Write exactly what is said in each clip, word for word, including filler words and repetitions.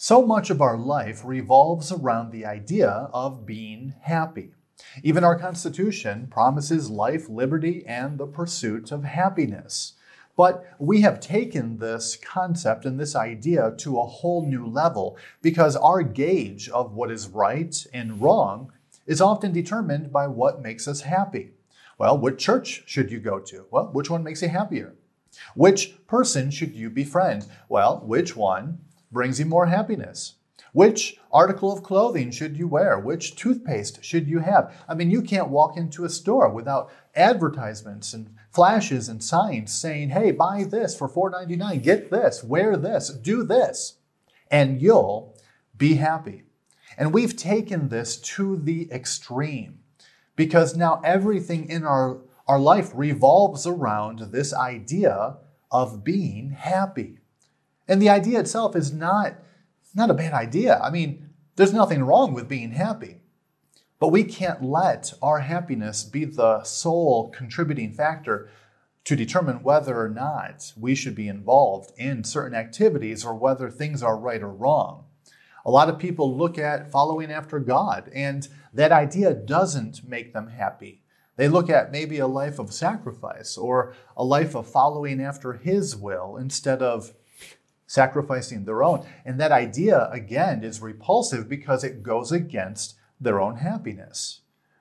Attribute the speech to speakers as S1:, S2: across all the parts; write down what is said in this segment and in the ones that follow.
S1: So much of our life revolves around the idea of being happy. Even our Constitution promises life, liberty, and the pursuit of happiness. But we have taken this concept and this idea to a whole new level because our gauge of what is right and wrong is often determined by what makes us happy. Well, which church should you go to? Well, which one makes you happier? Which person should you befriend? Well, which one brings you more happiness? Which article of clothing should you wear? Which toothpaste should you have? I mean, you can't walk into a store without advertisements and flashes and signs saying, hey, buy this for four ninety-nine, get this, wear this, do this, and you'll be happy. And we've taken this to the extreme because now everything in our, our life revolves around this idea of being happy. And the idea itself is not, not a bad idea. I mean, there's nothing wrong with being happy. But we can't let our happiness be the sole contributing factor to determine whether or not we should be involved in certain activities or whether things are right or wrong. A lot of people look at following after God, and that idea doesn't make them happy. They look at maybe a life of sacrifice or a life of following after His will instead of sacrificing their own. And that idea, again, is repulsive because it goes against their own happiness.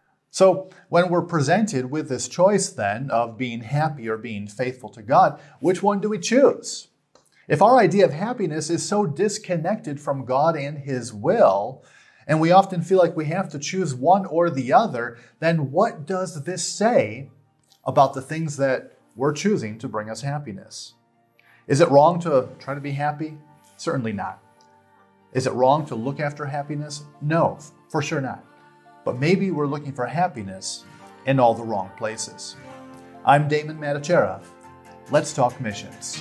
S1: So when we're presented with this choice then of being happy or being faithful to God, which one do we choose? If our idea of happiness is so disconnected from God and His will, and we often feel like we have to choose one or the other, then what does this say about the things that we're choosing to bring us happiness? Is it wrong to try to be happy? Certainly not. Is it wrong to look after happiness? No, for sure not. But maybe we're looking for happiness in all the wrong places. I'm Damon Matachera. Let's talk missions.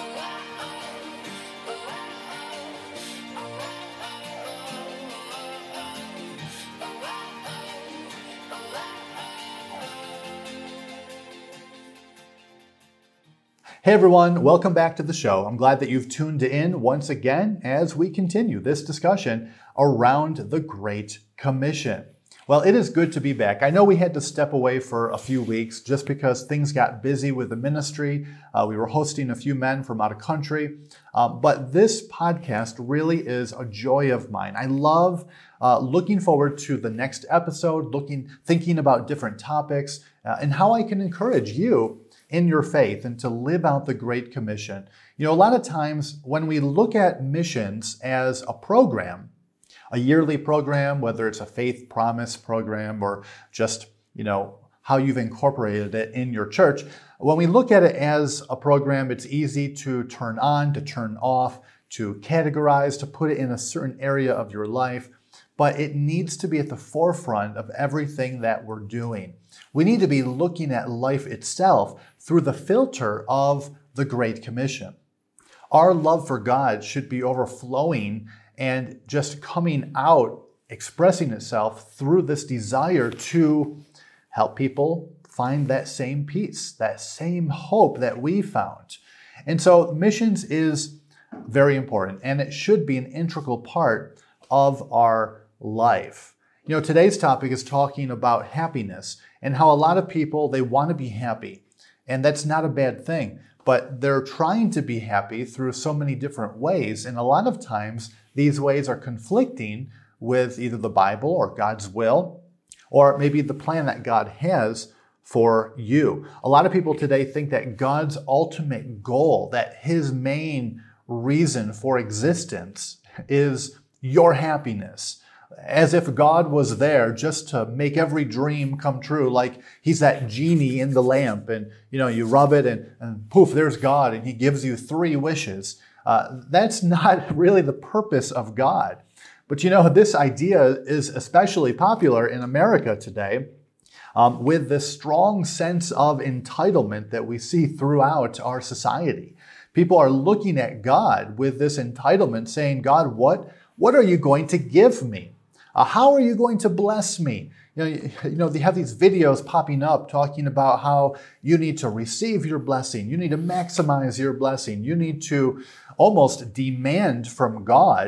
S1: Hey everyone, welcome back to the show. I'm glad that you've tuned in once again as we continue this discussion around the Great Commission. Well, it is good to be back. I know we had to step away for a few weeks just because things got busy with the ministry. Uh, we were hosting a few men from out of country. Uh, but this podcast really is a joy of mine. I love uh, looking forward to the next episode, looking, thinking about different topics uh, and how I can encourage you in your faith and to live out the Great Commission. You know, a lot of times when we look at missions as a program, a yearly program, whether it's a faith promise program or just, you know, how you've incorporated it in your church, when we look at it as a program, it's easy to turn on, to turn off, to categorize, to put it in a certain area of your life, but it needs to be at the forefront of everything that we're doing. We need to be looking at life itself through the filter of the Great Commission. Our love for God should be overflowing and just coming out, expressing itself through this desire to help people find that same peace, that same hope that we found. And so missions is very important, and it should be an integral part of our life. You know, today's topic is talking about happiness and how a lot of people, they want to be happy. And that's not a bad thing, but they're trying to be happy through so many different ways. And a lot of times these ways are conflicting with either the Bible or God's will, or maybe the plan that God has for you. A lot of people today think that God's ultimate goal, that His main reason for existence is your happiness. As if God was there just to make every dream come true, like He's that genie in the lamp and, you know, you rub it and, and poof, there's God and He gives you three wishes. Uh, that's not really the purpose of God. But, you know, this idea is especially popular in America today um, with this strong sense of entitlement that we see throughout our society. People are looking at God with this entitlement saying, God, what, what are you going to give me? Uh, how are you going to bless me? You know, you, you know, they have these videos popping up talking about how you need to receive your blessing. You need to maximize your blessing. You need to almost demand from God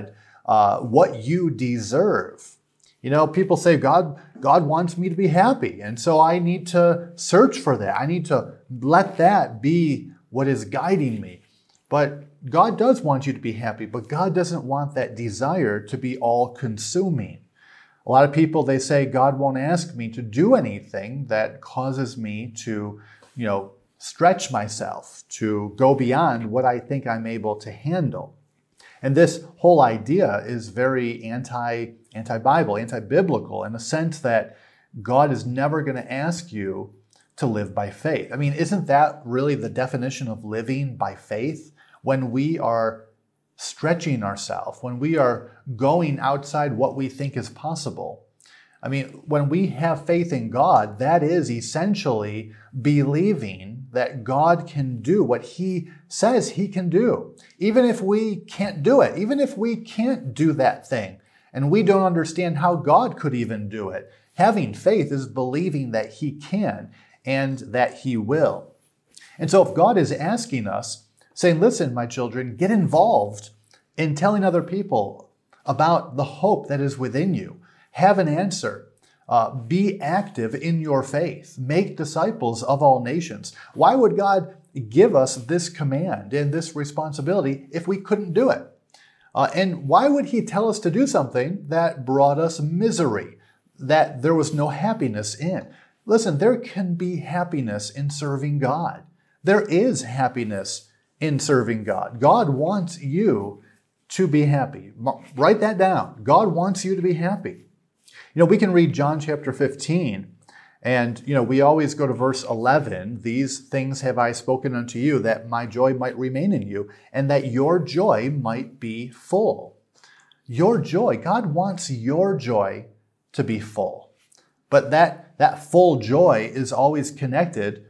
S1: uh, what you deserve. You know, people say, God, God wants me to be happy, and so I need to search for that. I need to let that be what is guiding me. But God does want you to be happy, but God doesn't want that desire to be all-consuming. A lot of people, they say, God won't ask me to do anything that causes me to, you know, stretch myself, to go beyond what I think I'm able to handle. And this whole idea is very anti, anti-Bible, anti-biblical, in the sense that God is never going to ask you to live by faith. I mean, isn't that really the definition of living by faith? When we are stretching ourselves, when we are going outside what we think is possible. I mean, when we have faith in God, that is essentially believing that God can do what He says He can do. Even if we can't do it, even if we can't do that thing, and we don't understand how God could even do it, having faith is believing that He can and that He will. And so if God is asking us, saying, listen, my children, get involved in telling other people about the hope that is within you. Have an answer. Uh, be active in your faith. Make disciples of all nations. Why would God give us this command and this responsibility if we couldn't do it? Uh, and why would He tell us to do something that brought us misery, that there was no happiness in? Listen, there can be happiness in serving God. There is happiness in serving God. God wants you to be happy. Write that down. God wants you to be happy. You know, we can read John chapter fifteen, and, you know, we always go to verse eleven. These things have I spoken unto you, that my joy might remain in you, and that your joy might be full. Your joy, God wants your joy to be full. But that, that full joy is always connected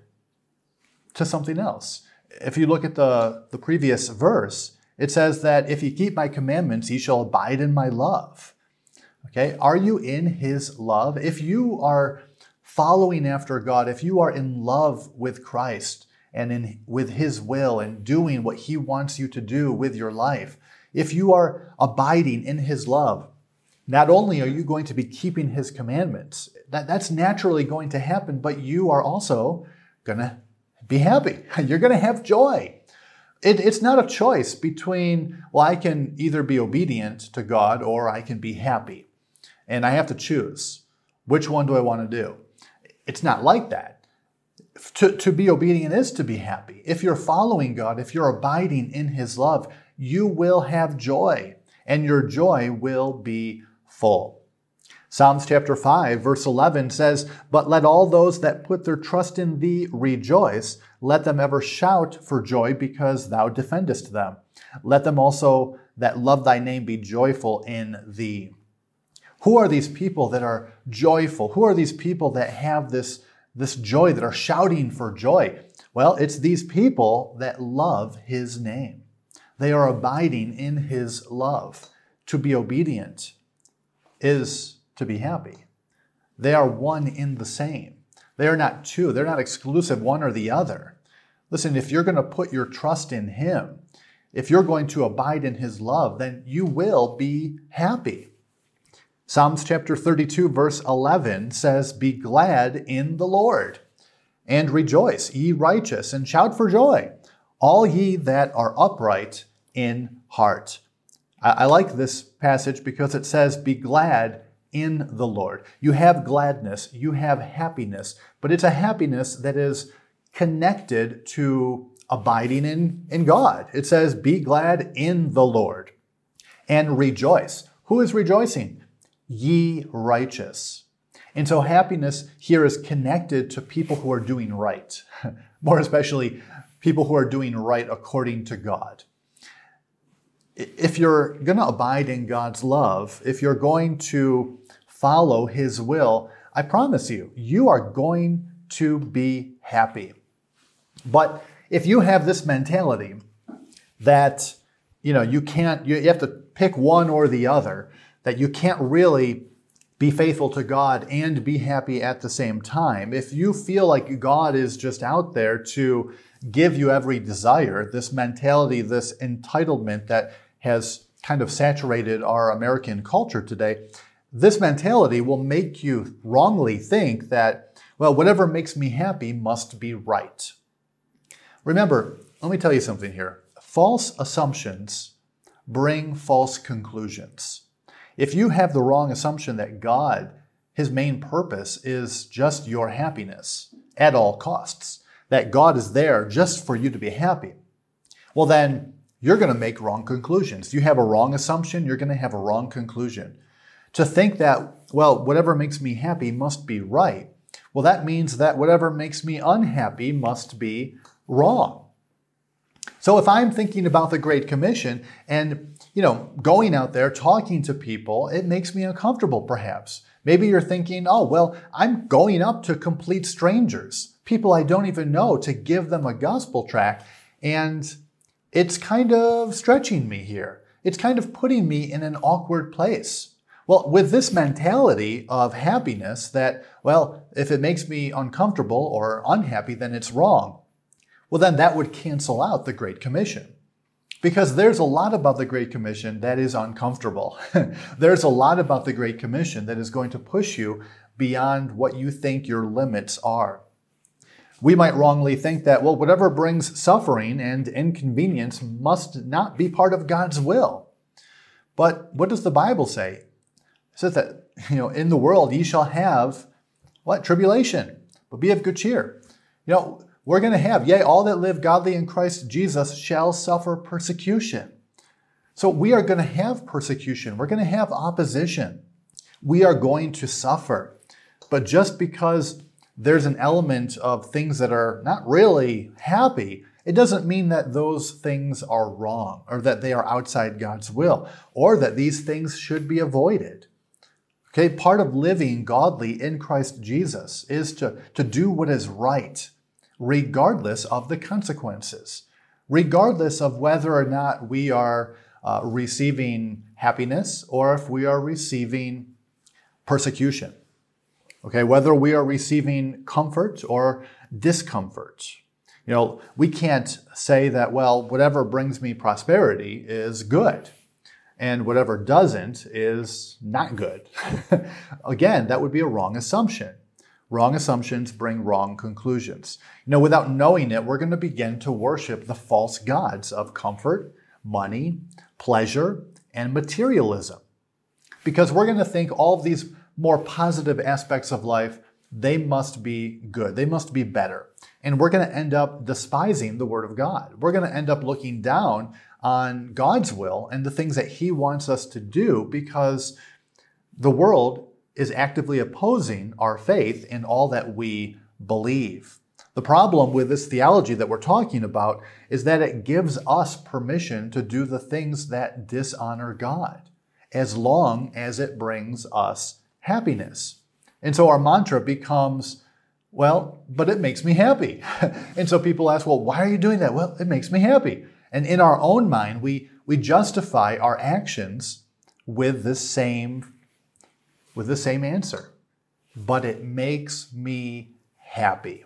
S1: to something else. If you look at the, the previous verse, it says that if you keep my commandments, ye shall abide in my love. Okay, are you in His love? If you are following after God, if you are in love with Christ and in with His will and doing what He wants you to do with your life, if you are abiding in His love, not only are you going to be keeping His commandments, that, that's naturally going to happen, but you are also going to be happy. You're going to have joy. It, it's not a choice between, well, I can either be obedient to God or I can be happy. And I have to choose. Which one do I want to do? It's not like that. To, to be obedient is to be happy. If you're following God, if you're abiding in His love, you will have joy, and your joy will be full. Psalms chapter five, verse eleven says, but let all those that put their trust in Thee rejoice. Let them ever shout for joy because Thou defendest them. Let them also that love Thy name be joyful in Thee. Who are these people that are joyful? Who are these people that have this, this joy, that are shouting for joy? Well, it's these people that love His name. They are abiding in His love. To be obedient is to be happy. They are one in the same. They are not two. They're not exclusive, one or the other. Listen, if you're going to put your trust in Him, if you're going to abide in His love, then you will be happy. Psalms chapter thirty-two, verse eleven says, be glad in the Lord, and rejoice, ye righteous, and shout for joy, all ye that are upright in heart. I, I like this passage because it says, be glad in the Lord. You have gladness, you have happiness, but it's a happiness that is connected to abiding in, in God. It says, be glad in the Lord and rejoice. Who is rejoicing? Ye righteous. And so happiness here is connected to people who are doing right, more especially people who are doing right according to God. If you're going to abide in God's love, if you're going to follow His will, I promise you, you are going to be happy. But if you have this mentality that, you know, you can't, you have to pick one or the other, that you can't really be faithful to God and be happy at the same time, if you feel like God is just out there to give you every desire, this mentality, this entitlement that has kind of saturated our American culture today, this mentality will make you wrongly think that, well, whatever makes me happy must be right. Remember, let me tell you something here. False assumptions bring false conclusions. If you have the wrong assumption that God, his main purpose is just your happiness at all costs, that God is there just for you to be happy, well then, you're going to make wrong conclusions. You have a wrong assumption, you're going to have a wrong conclusion. To think that, well, whatever makes me happy must be right, well, that means that whatever makes me unhappy must be wrong. So if I'm thinking about the Great Commission and, you know, going out there talking to people, it makes me uncomfortable perhaps. Maybe you're thinking, oh, well, I'm going up to complete strangers, people I don't even know, to give them a gospel tract, and it's kind of stretching me here. It's kind of putting me in an awkward place. Well, with this mentality of happiness that, well, if it makes me uncomfortable or unhappy, then it's wrong. Well, then that would cancel out the Great Commission. Because there's a lot about the Great Commission that is uncomfortable. There's a lot about the Great Commission that is going to push you beyond what you think your limits are. We might wrongly think that, well, whatever brings suffering and inconvenience must not be part of God's will. But what does the Bible say? It says that, you know, in the world ye shall have, what? Tribulation. But be of good cheer. You know, we're going to have, yea, all that live godly in Christ Jesus shall suffer persecution. So we are going to have persecution. We're going to have opposition. We are going to suffer. But just because there's an element of things that are not really happy, it doesn't mean that those things are wrong or that they are outside God's will or that these things should be avoided. Okay, part of living godly in Christ Jesus is to, to do what is right, regardless of the consequences, regardless of whether or not we are uh, receiving happiness or if we are receiving persecution. Okay, whether we are receiving comfort or discomfort. You know, we can't say that, well, whatever brings me prosperity is good, and whatever doesn't is not good. Again, that would be a wrong assumption. Wrong assumptions bring wrong conclusions. You know, without knowing it, we're going to begin to worship the false gods of comfort, money, pleasure, and materialism. Because we're going to think all of these more positive aspects of life, they must be good. They must be better. And we're going to end up despising the Word of God. We're going to end up looking down on God's will and the things that He wants us to do because the world is actively opposing our faith in all that we believe. The problem with this theology that we're talking about is that it gives us permission to do the things that dishonor God, as long as it brings us happiness. And so our mantra becomes, well, but it makes me happy. And so people ask, well, why are you doing that? Well, it makes me happy. And in our own mind, we, we justify our actions with the same, with the same answer. But it makes me happy.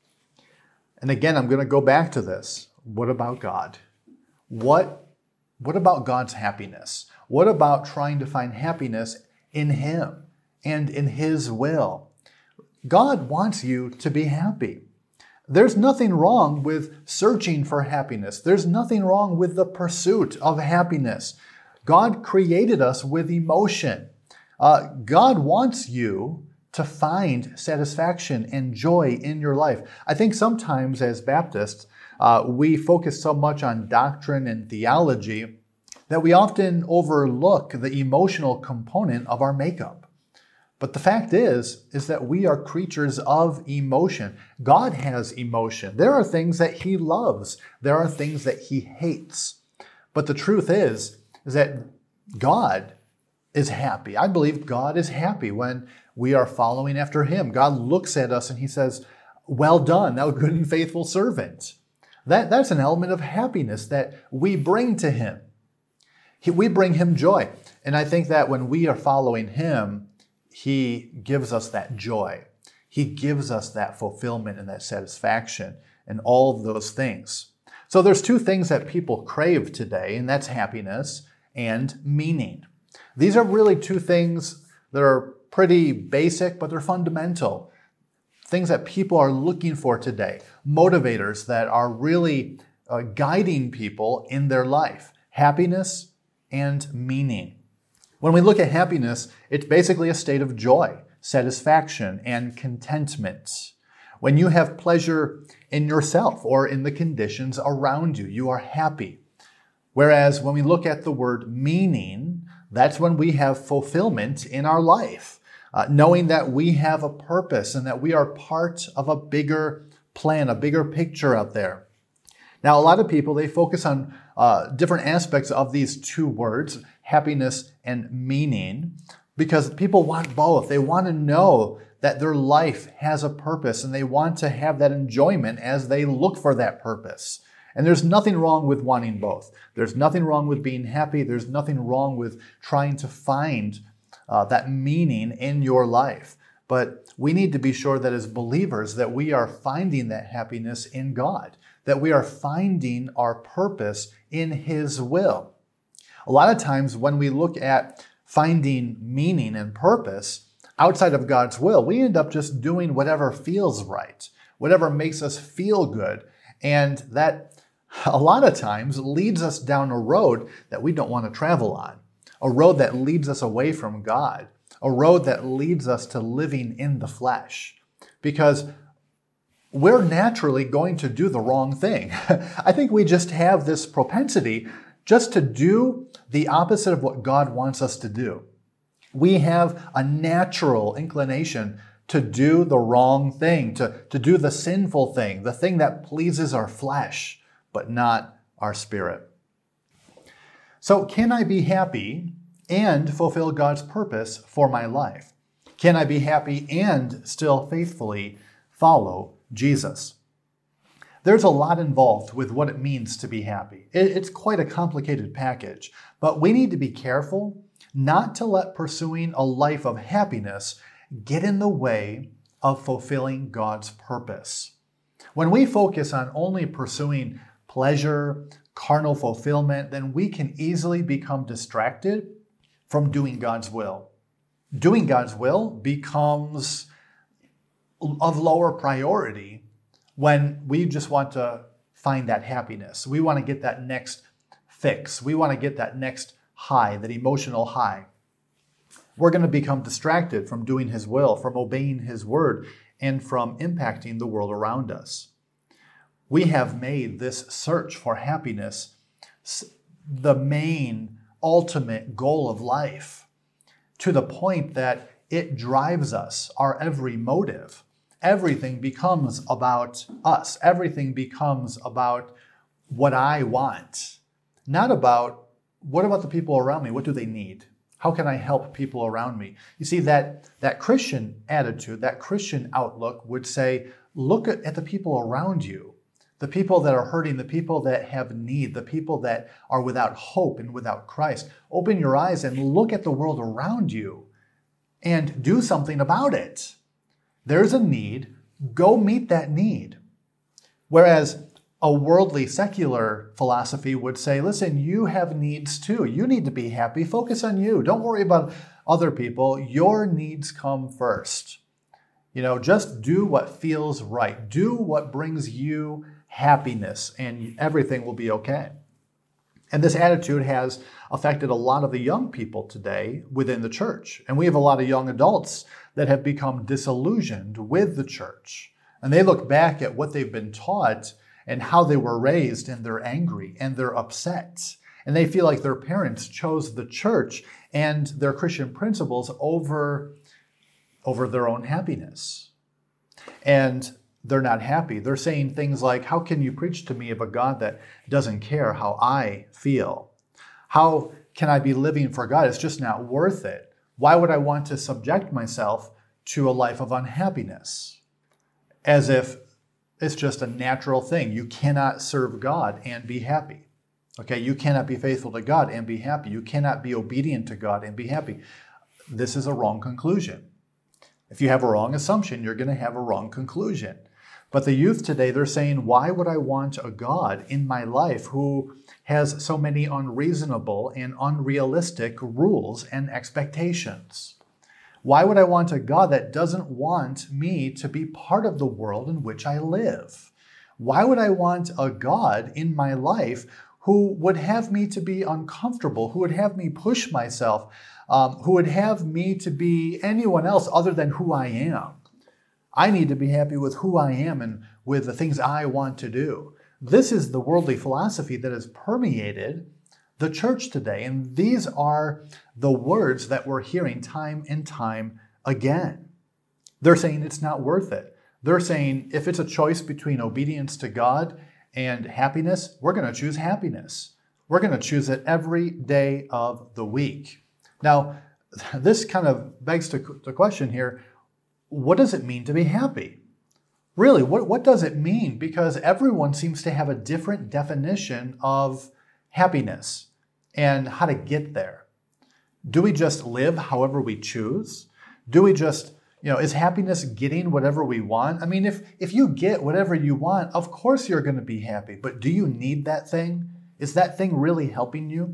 S1: And again, I'm going to go back to this. What about God? What, what about God's happiness? What about trying to find happiness in Him and in His will? God wants you to be happy. There's nothing wrong with searching for happiness. There's nothing wrong with the pursuit of happiness. God created us with emotion. Uh, God wants you to find satisfaction and joy in your life. I think sometimes as Baptists, uh, we focus so much on doctrine and theology that we often overlook the emotional component of our makeup. But the fact is, is that we are creatures of emotion. God has emotion. There are things that He loves. There are things that He hates. But the truth is, is that God is happy. I believe God is happy when we are following after Him. God looks at us and He says, well done, thou good and faithful servant. That, that's an element of happiness that we bring to Him. He, we bring Him joy. And I think that when we are following Him, He gives us that joy. He gives us that fulfillment and that satisfaction and all of those things. So there's two things that people crave today, and that's happiness and meaning. These are really two things that are pretty basic, but they're fundamental. Things that people are looking for today. Motivators that are really uh, guiding people in their life. Happiness and meaning. When we look at happiness, it's basically a state of joy, satisfaction, and contentment. When you have pleasure in yourself or in the conditions around you, you are happy. Whereas when we look at the word meaning, that's when we have fulfillment in our life, uh, knowing that we have a purpose and that we are part of a bigger plan, a bigger picture out there. Now, a lot of people, they focus on uh, different aspects of these two words, happiness and meaning, because people want both. They want to know that their life has a purpose and they want to have that enjoyment as they look for that purpose. And there's nothing wrong with wanting both. There's nothing wrong with being happy. There's nothing wrong with trying to find uh, that meaning in your life. But we need to be sure that as believers that we are finding that happiness in God, that we are finding our purpose in His will. A lot of times when we look at finding meaning and purpose outside of God's will, we end up just doing whatever feels right, whatever makes us feel good. And that a lot of times leads us down a road that we don't want to travel on, a road that leads us away from God, a road that leads us to living in the flesh. Because we're naturally going to do the wrong thing. I think we just have this propensity just to do the opposite of what God wants us to do. We have a natural inclination to do the wrong thing, to, to do the sinful thing, the thing that pleases our flesh, but not our spirit. So can I be happy and fulfill God's purpose for my life? Can I be happy and still faithfully follow Jesus? There's a lot involved with what it means to be happy. It's quite a complicated package, but we need to be careful not to let pursuing a life of happiness get in the way of fulfilling God's purpose. When we focus on only pursuing pleasure, carnal fulfillment, then we can easily become distracted from doing God's will. Doing God's will becomes of lower priority when we just want to find that happiness. We want to get that next fix. We want to get that next high, that emotional high. We're going to become distracted from doing His will, from obeying His word, and from impacting the world around us. We have made this search for happiness the main, ultimate goal of life, to the point that it drives us, our every motive. Everything becomes about us. Everything becomes about what I want, not about what about the people around me? What do they need? How can I help people around me? You see, that, that Christian attitude, that Christian outlook would say, look at, at the people around you, the people that are hurting, the people that have need, the people that are without hope and without Christ. Open your eyes and look at the world around you and do something about it. There's a need, go meet that need. Whereas a worldly, secular philosophy would say, listen, you have needs too. You need to be happy. Focus on you. Don't worry about other people. Your needs come first. You know, just do what feels right. Do what brings you happiness, and everything will be okay. And this attitude has affected a lot of the young people today within the church. And we have a lot of young adults that have become disillusioned with the church. And they look back at what they've been taught and how they were raised, and they're angry and they're upset. And they feel like their parents chose the church and their Christian principles over, over their own happiness. And they're not happy. They're saying things like, how can you preach to me of a God that doesn't care how I feel? How can I be living for God? It's just not worth it. Why would I want to subject myself to a life of unhappiness? As if it's just a natural thing. You cannot serve God and be happy. Okay, you cannot be faithful to God and be happy. You cannot be obedient to God and be happy. This is a wrong conclusion. If you have a wrong assumption, you're going to have a wrong conclusion. But the youth today, they're saying, why would I want a God in my life who has so many unreasonable and unrealistic rules and expectations? Why would I want a God that doesn't want me to be part of the world in which I live? Why would I want a God in my life who would have me to be uncomfortable, who would have me push myself, um, who would have me to be anyone else other than who I am? I need to be happy with who I am and with the things I want to do. This is the worldly philosophy that has permeated the church today. And these are the words that we're hearing time and time again. They're saying it's not worth it. They're saying if it's a choice between obedience to God and happiness, we're going to choose happiness. We're going to choose it every day of the week. Now, this kind of begs to the question here, what does it mean to be happy? Really, what, what does it mean? Because everyone seems to have a different definition of happiness and how to get there. Do we just live however we choose? Do we just, you know, is happiness getting whatever we want? I mean, if, if you get whatever you want, of course you're going to be happy. But do you need that thing? Is that thing really helping you?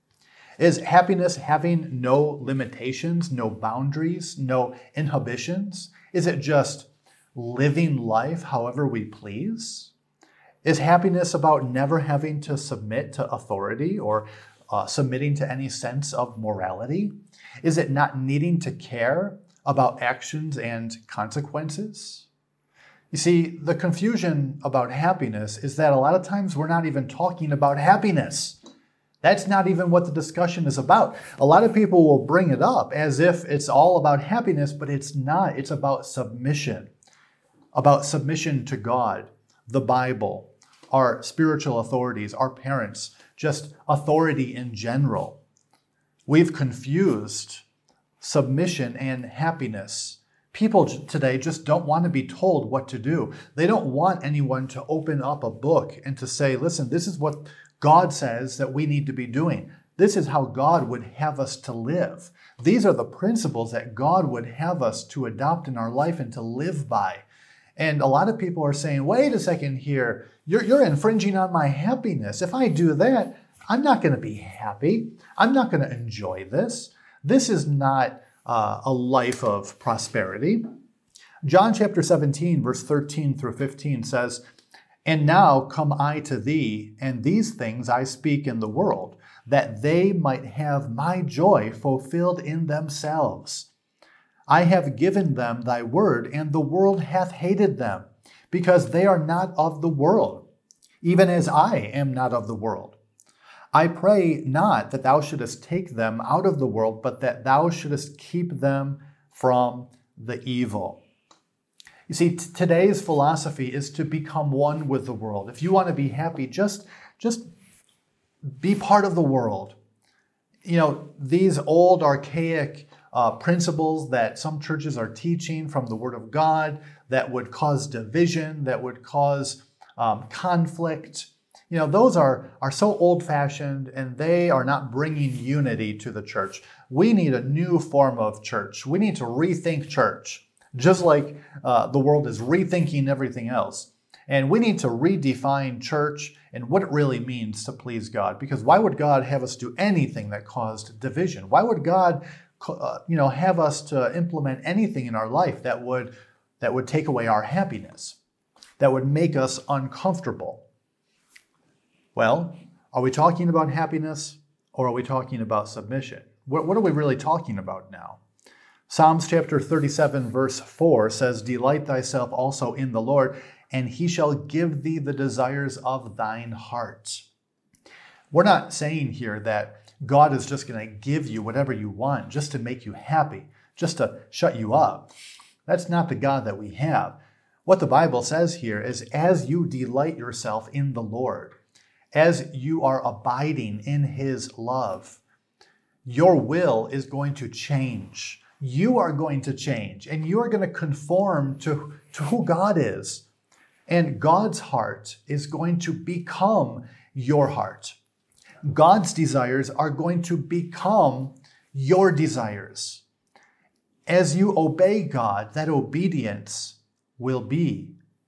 S1: Is happiness having no limitations, no boundaries, no inhibitions? Is it just living life however we please? Is happiness about never having to submit to authority or uh, submitting to any sense of morality? Is it not needing to care about actions and consequences? You see, the confusion about happiness is that a lot of times we're not even talking about happiness. That's not even what the discussion is about. A lot of people will bring it up as if it's all about happiness, but it's not. It's about submission, about submission to God, the Bible, our spiritual authorities, our parents, just authority in general. We've confused submission and happiness. People today just don't want to be told what to do. They don't want anyone to open up a book and to say, listen, this is what God says that we need to be doing. This is how God would have us to live. These are the principles that God would have us to adopt in our life and to live by. And a lot of people are saying, wait a second here, you're, you're infringing on my happiness. If I do that, I'm not going to be happy. I'm not going to enjoy this. This is not uh, a life of prosperity. John chapter seventeen, verse thirteen through fifteen says, "And now come I to thee, and these things I speak in the world, that they might have my joy fulfilled in themselves. I have given them thy word, and the world hath hated them, because they are not of the world, even as I am not of the world. I pray not that thou shouldest take them out of the world, but that thou shouldest keep them from the evil." You see, t- today's philosophy is to become one with the world. If you want to be happy, just, just be part of the world. You know, these old archaic uh, principles that some churches are teaching from the Word of God that would cause division, that would cause um, conflict, you know, those are, are so old-fashioned and they are not bringing unity to the church. We need a new form of church. We need to rethink church, just like uh, the world is rethinking everything else. And we need to redefine church and what it really means to please God. Because why would God have us do anything that caused division? Why would God, uh, you know, have us to implement anything in our life that would that would take away our happiness, that would make us uncomfortable? Well, are we talking about happiness or are we talking about submission? What, what are we really talking about now? Psalms chapter thirty-seven, verse four says, "Delight thyself also in the Lord, and he shall give thee the desires of thine heart." We're not saying here that God is just going to give you whatever you want just to make you happy, just to shut you up. That's not the God that we have. What the Bible says here is, as you delight yourself in the Lord, as you are abiding in his love, your will is going to change. You are going to change, and you are going to conform to, to who God is. And God's heart is going to become your heart. God's desires are going to become your desires. As you obey God, that obedience will be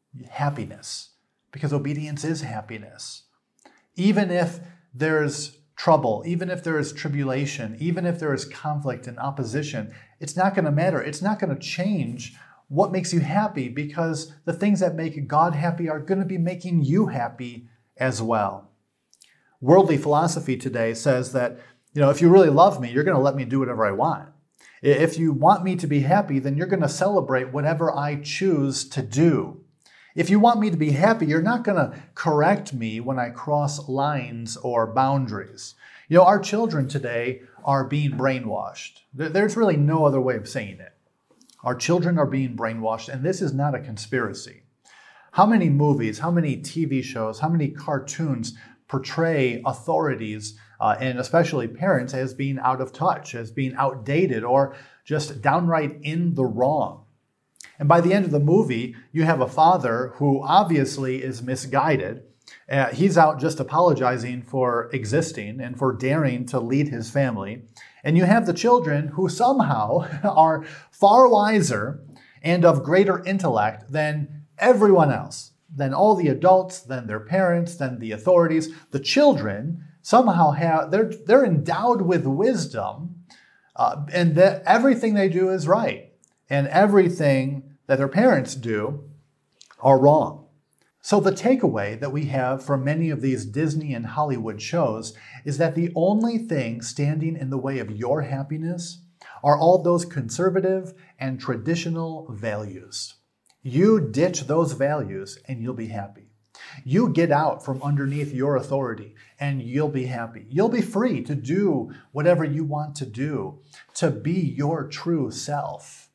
S1: happiness, because obedience is happiness. Even if there's trouble, even if there is tribulation, even if there is conflict and opposition, it's not going to matter. It's not going to change what makes you happy, because the things that make God happy are going to be making you happy as well. Worldly philosophy today says that, you know, if you really love me, you're going to let me do whatever I want. If you want me to be happy, then you're going to celebrate whatever I choose to do. If you want me to be happy, you're not going to correct me when I cross lines or boundaries. You know, our children today are being brainwashed. There's really no other way of saying it. Our children are being brainwashed, and this is not a conspiracy. How many movies, how many T V shows, how many cartoons portray authorities, uh, and especially parents, as being out of touch, as being outdated, or just downright in the wrong? And by the end of the movie, you have a father who obviously is misguided. Uh, he's out just apologizing for existing and for daring to lead his family. And you have the children who somehow are far wiser and of greater intellect than everyone else, than all the adults, than their parents, than the authorities. The children somehow have, they're, they're endowed with wisdom, uh, and that everything they do is right, and everything that their parents do are wrong. So the takeaway that we have from many of these Disney and Hollywood shows is that the only thing standing in the way of your happiness are all those conservative and traditional values. You ditch those values and you'll be happy. You get out from underneath your authority and you'll be happy. You'll be free to do whatever you want to do, to be your true self,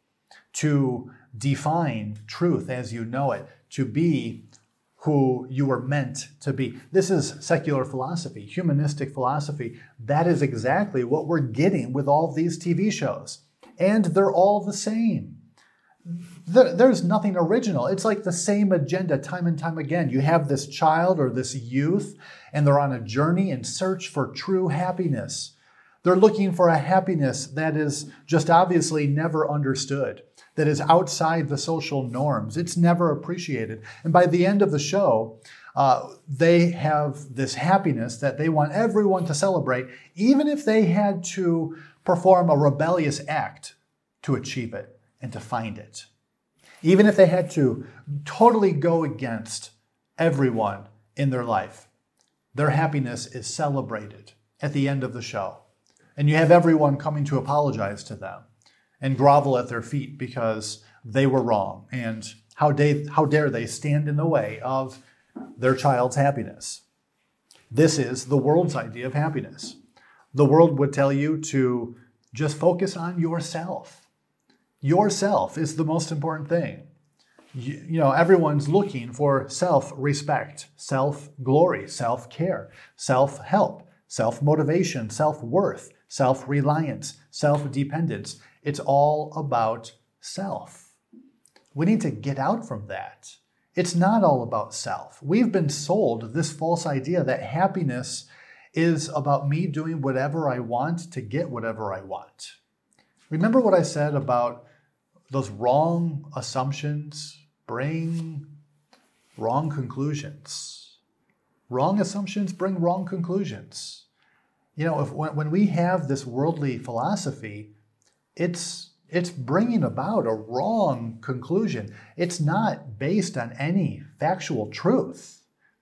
S1: to define truth as you know it, to be who you were meant to be. This is secular philosophy, humanistic philosophy. That is exactly what we're getting with all of these T V shows. And they're all the same. There's nothing original. It's like the same agenda time and time again. You have this child or this youth, and they're on a journey in search for true happiness. They're looking for a happiness that is just obviously never understood, that is outside the social norms. It's never appreciated. And by the end of the show, uh, they have this happiness that they want everyone to celebrate, even if they had to perform a rebellious act to achieve it and to find it. Even if they had to totally go against everyone in their life, their happiness is celebrated at the end of the show. And you have everyone coming to apologize to them and grovel at their feet because they were wrong. And how, they, how dare they stand in the way of their child's happiness? This is the world's idea of happiness. The world would tell you to just focus on yourself. Yourself is the most important thing. You, you know, everyone's looking for self-respect, self-glory, self-care, self-help, self-motivation, self-worth, self-reliance, self-dependence. It's all about self. We need to get out from that. It's not all about self. We've been sold this false idea that happiness is about me doing whatever I want to get whatever I want. Remember what I said about those wrong assumptions bring wrong conclusions. Wrong assumptions bring wrong conclusions. You know, if when, when we have this worldly philosophy, it's it's bringing about a wrong conclusion. It's not based on any factual truth.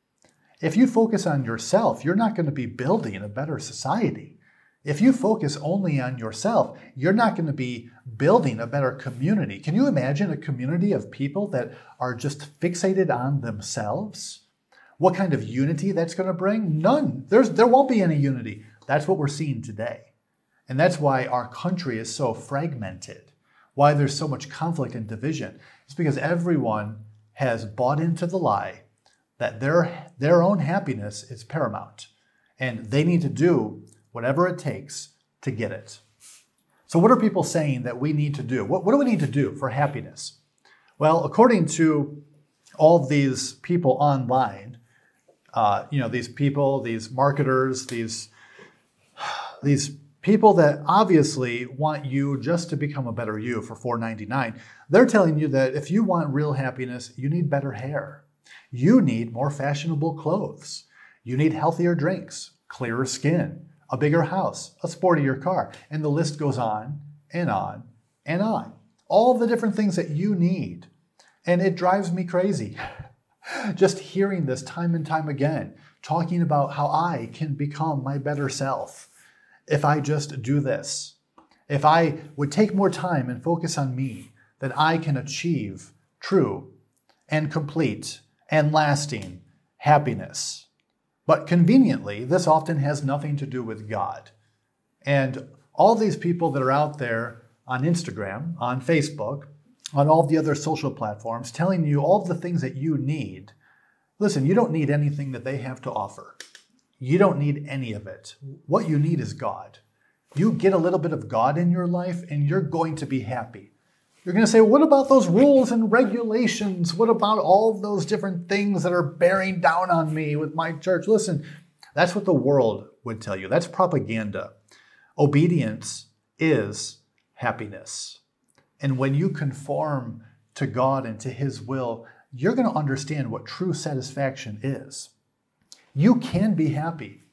S1: If you focus on yourself, you're not going to be building a better society. If you focus only on yourself, you're not going to be building a better community. Can you imagine a community of people that are just fixated on themselves? What kind of unity that's going to bring? None. There's, there won't be any unity. That's what we're seeing today. And that's why our country is so fragmented, why there's so much conflict and division. It's because everyone has bought into the lie that their, their own happiness is paramount, and they need to do whatever it takes to get it. So what are people saying that we need to do? What, what do we need to do for happiness? Well, according to all of these people online, uh, you know, these people, these marketers, these, these People that obviously want you just to become a better you for four ninety-nine. They're telling you that if you want real happiness, you need better hair. You need more fashionable clothes. You need healthier drinks, clearer skin, a bigger house, a sportier car, and the list goes on and on and on. All the different things that you need. And it drives me crazy. Just hearing this time and time again, talking about how I can become my better self if I just do this. If I would take more time and focus on me, then I can achieve true and complete and lasting happiness. But conveniently, this often has nothing to do with God. And all these people that are out there on Instagram, on Facebook, on all the other social platforms, telling you all the things that you need. Listen, you don't need anything that they have to offer. You don't need any of it. What you need is God. You get a little bit of God in your life and you're going to be happy. You're going to say, what about those rules and regulations? What about all those different things that are bearing down on me with my church? Listen, that's what the world would tell you. That's propaganda. Obedience is happiness. And when you conform to God and to His will, you're going to understand what true satisfaction is. You can be happy,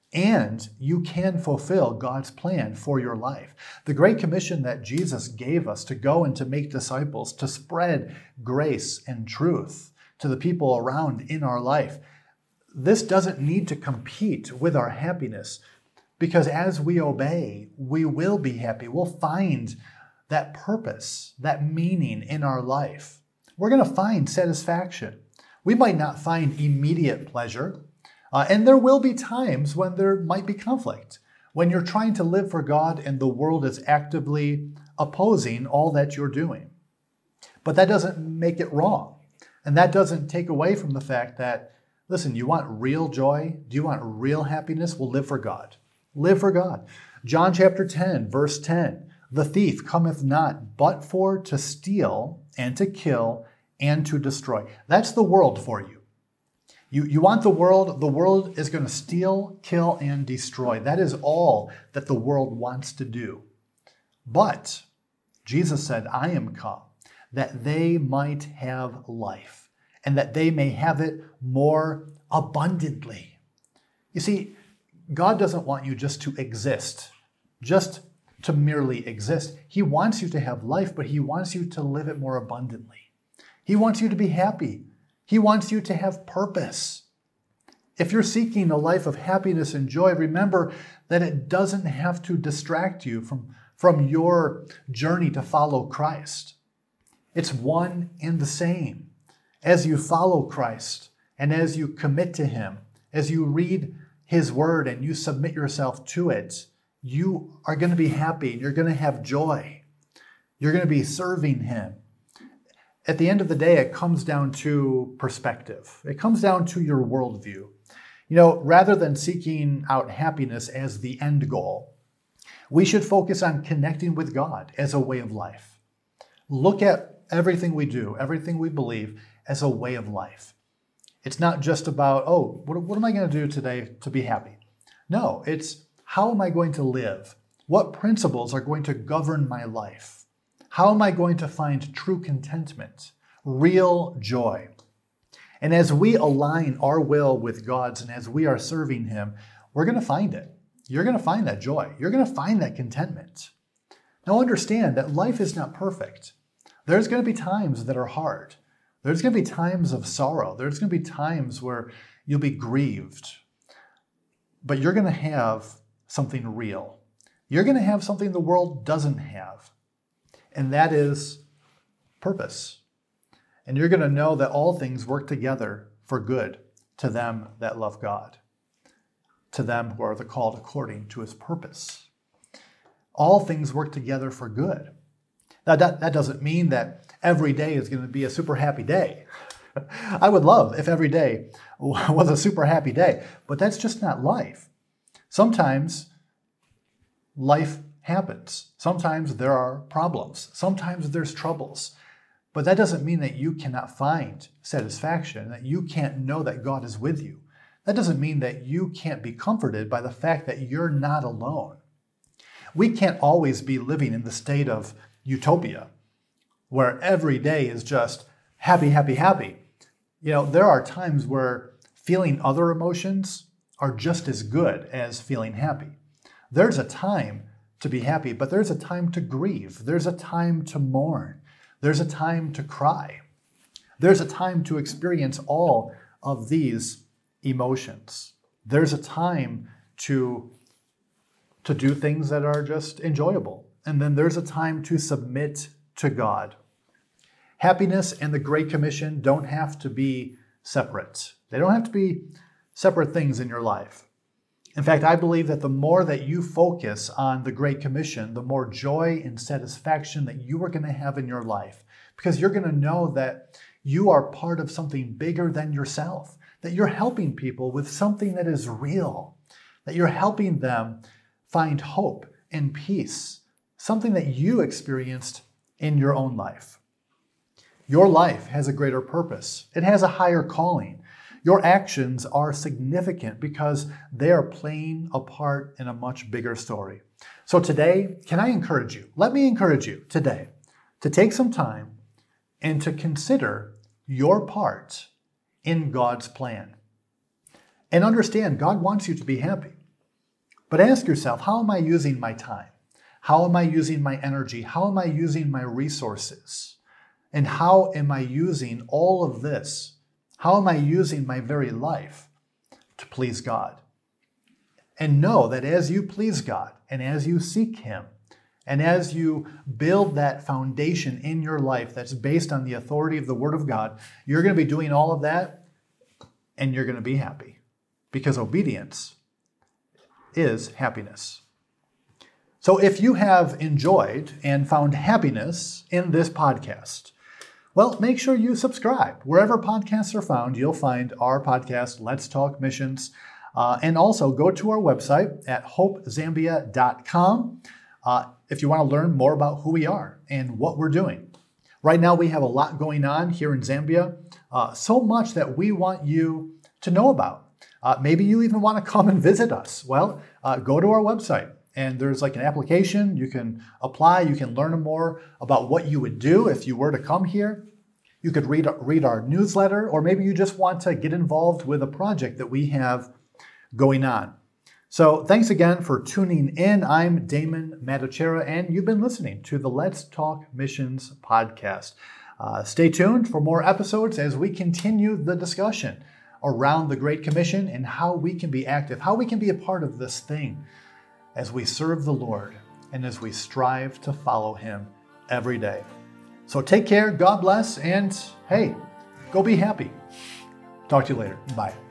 S1: and you can fulfill God's plan for your life. The Great Commission that Jesus gave us to go and to make disciples, to spread grace and truth to the people around in our life, this doesn't need to compete with our happiness, because as we obey, we will be happy. We'll find that purpose, that meaning in our life. We're going to find satisfaction. We might not find immediate pleasure, uh, and there will be times when there might be conflict, when you're trying to live for God and the world is actively opposing all that you're doing. But that doesn't make it wrong, and that doesn't take away from the fact that, listen, you want real joy? Do you want real happiness? Well, live for God. Live for God. John chapter ten, verse ten. The thief cometh not but for to steal and to kill and to destroy. That's the world for you. You, you want the world, the world is going to steal, kill, and destroy. That is all that the world wants to do. But Jesus said, I am come that they might have life and that they may have it more abundantly. You see, God doesn't want you just to exist, just to merely exist. He wants you to have life, but He wants you to live it more abundantly. He wants you to be happy. He wants you to have purpose. If you're seeking a life of happiness and joy, remember that it doesn't have to distract you from, from your journey to follow Christ. It's one and the same. As you follow Christ and as you commit to Him, as you read His word and you submit yourself to it, you are going to be happy and you're going to have joy. You're going to be serving Him. At the end of the day, it comes down to perspective. It comes down to your worldview. You know, rather than seeking out happiness as the end goal, we should focus on connecting with God as a way of life. Look at everything we do, everything we believe as a way of life. It's not just about, oh, what, what am I going to do today to be happy? No, it's how am I going to live? What principles are going to govern my life? How am I going to find true contentment, real joy? And as we align our will with God's and as we are serving Him, we're going to find it. You're going to find that joy. You're going to find that contentment. Now understand that life is not perfect. There's going to be times that are hard. There's going to be times of sorrow. There's going to be times where you'll be grieved. But you're going to have something real. You're going to have something the world doesn't have. And that is purpose. And you're going to know that all things work together for good to them that love God, to them who are the called according to His purpose. All things work together for good. Now, that, that doesn't mean that every day is going to be a super happy day. I would love if every day was a super happy day, but that's just not life. Sometimes life happens. Sometimes there are problems. Sometimes there's troubles. But that doesn't mean that you cannot find satisfaction, that you can't know that God is with you. That doesn't mean that you can't be comforted by the fact that you're not alone. We can't always be living in the state of utopia, where every day is just happy, happy, happy. You know, there are times where feeling other emotions are just as good as feeling happy. There's a time to be happy, but there's a time to grieve. There's a time to mourn. There's a time to cry. There's a time to experience all of these emotions. There's a time to, to do things that are just enjoyable. And then there's a time to submit to God. Happiness and the Great Commission don't have to be separate. They don't have to be separate things in your life. In fact, I believe that the more that you focus on the Great Commission, the more joy and satisfaction that you are going to have in your life, because you're going to know that you are part of something bigger than yourself, that you're helping people with something that is real, that you're helping them find hope and peace, something that you experienced in your own life. Your life has a greater purpose. It has a higher calling. Your actions are significant because they are playing a part in a much bigger story. So today, can I encourage you? Let me encourage you today to take some time and to consider your part in God's plan. And understand, God wants you to be happy. But ask yourself, how am I using my time? How am I using my energy? How am I using my resources? And how am I using all of this? How am I using my very life to please God? And know that as you please God and as you seek Him and as you build that foundation in your life that's based on the authority of the Word of God, you're going to be doing all of that and you're going to be happy, because obedience is happiness. So if you have enjoyed and found happiness in this podcast, well, make sure you subscribe. Wherever podcasts are found, you'll find our podcast, Let's Talk Missions. Uh, and also go to our website at hope zambia dot com uh, if you want to learn more about who we are and what we're doing. Right now, we have a lot going on here in Zambia, uh, so much that we want you to know about. Uh, maybe you even want to come and visit us. Well, uh, go to our website. And there's like an application. You can apply. You can learn more about what you would do if you were to come here. You could read, read our newsletter, or maybe you just want to get involved with a project that we have going on. So thanks again for tuning in. I'm Damon Matuchera, and you've been listening to the Let's Talk Missions podcast. Uh, stay tuned for more episodes as we continue the discussion around the Great Commission and how we can be active, how we can be a part of this thing as we serve the Lord and as we strive to follow Him every day. So take care, God bless, and hey, go be happy. Talk to you later. Bye.